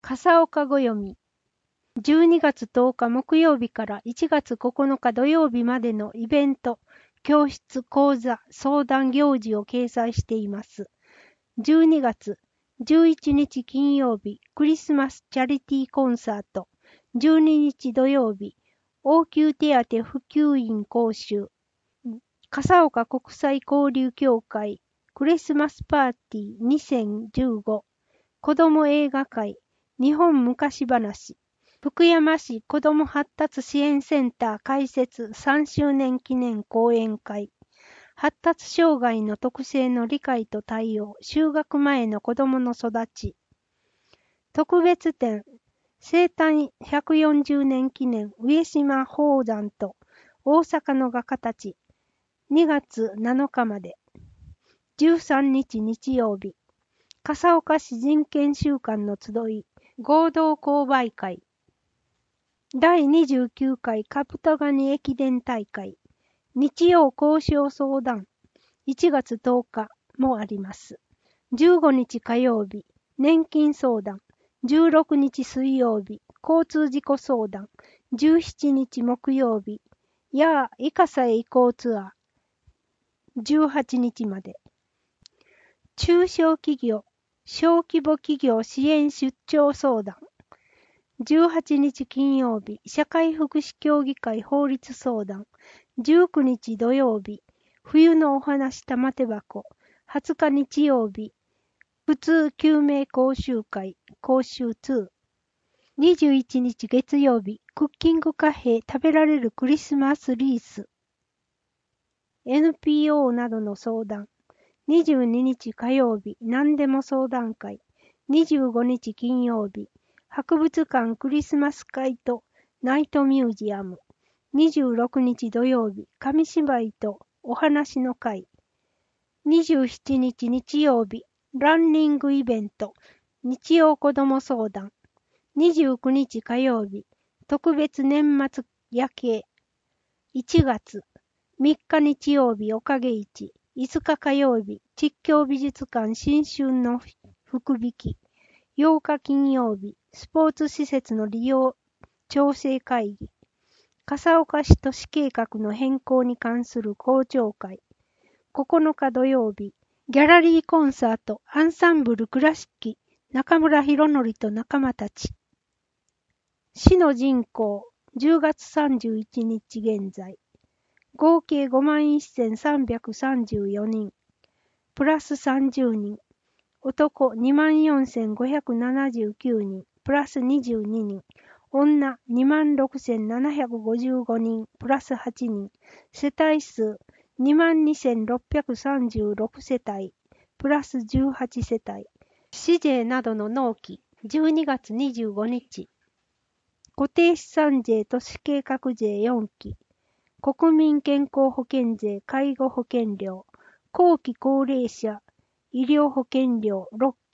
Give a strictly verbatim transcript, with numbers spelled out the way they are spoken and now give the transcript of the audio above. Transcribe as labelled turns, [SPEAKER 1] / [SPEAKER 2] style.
[SPEAKER 1] 笠岡ご読み。じゅうにがつとおか木曜日からいちがつここのか土曜日までのイベント、教室、講座、相談行事を掲載しています。じゅうにがつじゅういちにち金曜日、クリスマスチャリティーコンサート。じゅうににち土曜日、応急手当普及員講習。笠岡国際交流協会クリスマスパーティーにせんじゅうご。子ども映画会日本昔話。福山市子ども発達支援センター開設さんしゅうねん記念講演会。発達障害の特性の理解と対応、就学前の子どもの育ち。特別展、生誕ひゃくよんじゅうねん記念上島宝山と大阪の画家たち。にがつなのかまで。じゅうさんにち日曜日。笠岡市人権週間の集い、合同購買会。だいにじゅうきゅうかいカプトガニ駅伝大会。日曜交渉相談。いちがつとおかもあります。じゅうごにち火曜日、年金相談。じゅうろくにち水曜日、交通事故相談。じゅうしちにち木曜日、やあ、いかさへ行こうツアー。じゅうはちにちまで。中小企業、小規模企業支援出張相談。じゅうはちにち金曜日、社会福祉協議会法律相談。じゅうくにち土曜日、冬のお話玉手箱。はつか日曜日、普通救命講習会講習に。にじゅういちにち月曜日、クッキングカフェ食べられるクリスマスリース。エヌピーオー などの相談。にじゅうににち火曜日、何でも相談会。にじゅうごにち金曜日、博物館クリスマス会とナイトミュージアム。にじゅうろくにち土曜日、紙芝居とお話の会。にじゅうしちにち日曜日、ランニングイベント、日曜子ども相談。にじゅうくにち火曜日、特別年末夜景。いちがつみっか日曜日、おかげ市。いつか火曜日、実況美術館新春の福引き。ようか金曜日、スポーツ施設の利用調整会議。笠岡市都市計画の変更に関する公聴会。ここのか土曜日、ギャラリーコンサートアンサンブル倉敷中村博則と仲間たち。市の人口、じゅうがつさんじゅういちにち現在。合計 ごまんせんさんびゃくさんじゅうよにん。プラスさんじゅうにん。男 にまんよんせんごひゃくななじゅうきゅうにん。プラスにじゅうににん。女 にまんろくせんななひゃくごじゅうごにん。プラスはちにん。世帯数 にまんにせんろっぴゃくさんじゅうろく 世帯。プラスじゅうはち世帯。市税などの納期。じゅうにがつにじゅうごにち。固定資産税都市計画税よんき。国民健康保険税介護保険料。後期高齢者医療保険料ろっ